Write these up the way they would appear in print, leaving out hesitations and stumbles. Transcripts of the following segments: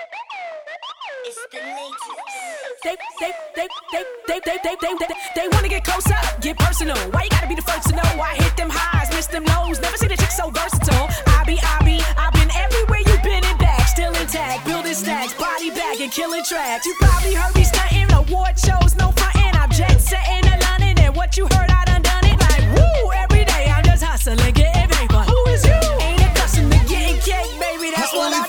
It's the nature. They wanna get closer, get personal. Why you gotta be the first to know? I hit them highs, miss them lows. Never seen a chick so versatile. I've been everywhere you've been and back. Still intact, building stacks, body bag and killing tracks. You probably heard me stunting award shows, no frontin'. I'm jet setting to London, and what you heard I done it like woo. Every day I'm just hustling, getting paper. Who is you? Ain't accustomed to getting cake, baby. That's what I do.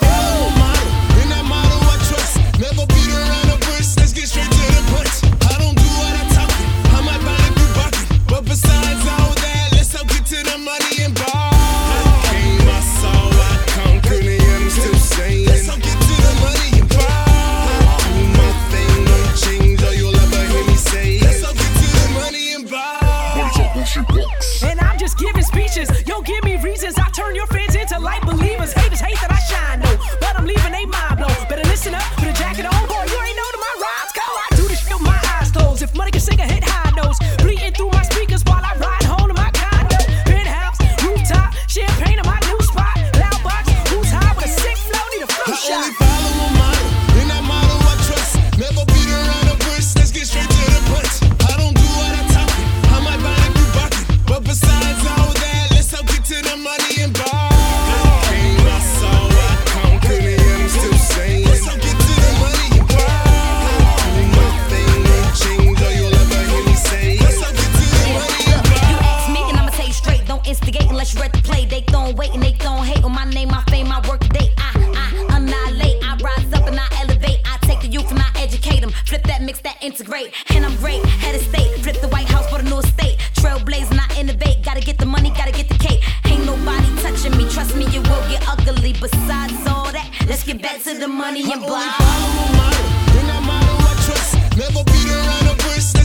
Never beat around the bush, let's get straight to the punch. I don't do what I talk, I might buy a few buckets. But besides all that, let's all get to the money and ball. Came, I saw, I conquered, and I'm still saying. Let's all get to the money and ball. Do my thing, don't change, or you'll ever hear me say. Let's all get to the money and ball. And I'm just giving speeches, yo, give me reasons. I turn your fans into light believers. Haters hate that I shine, no, but I'm leaving they mind blow. Better listen up, put a jacket on, boy, you ain't know that my rides go. I do this shit with my eyes closed. If money can sing a hit high notes, bleeding through my speakers while I ride home to my condo. Penthouse, rooftop, champagne in my new spot. Loud box, who's high with a sick flow, need a flu shot. I only follow a model, and that model I trust. Never beat around the bush, let's get straight to the punch. I don't do what I talk, I might buy a few buckets. But besides all that, let's all get to the money and ball. Came, I saw, I conquered, and I'm still saying. Let's all get to the money and ball. Do my thing, don't change, or you'll ever hear me say. Let's all get to the money and ball. You ask me and I'ma tell you straight. Don't instigate unless you read the play. They gon' wait and they gon' hate on my name, my fame, my work today. I annihilate, I rise up and I elevate. I take the youth and I educate them. Flip that, mix that, integrate. And I'm great, head of state. Flip the White House for the new estate. Trailblazing, I innovate. Gotta get the money, gotta get the cake. Ain't nobody touching me. Trust me, it will get ugly. Besides all that, let's get back to the money and I only blah. follow a model, and that model I trust. Never beat around the bush,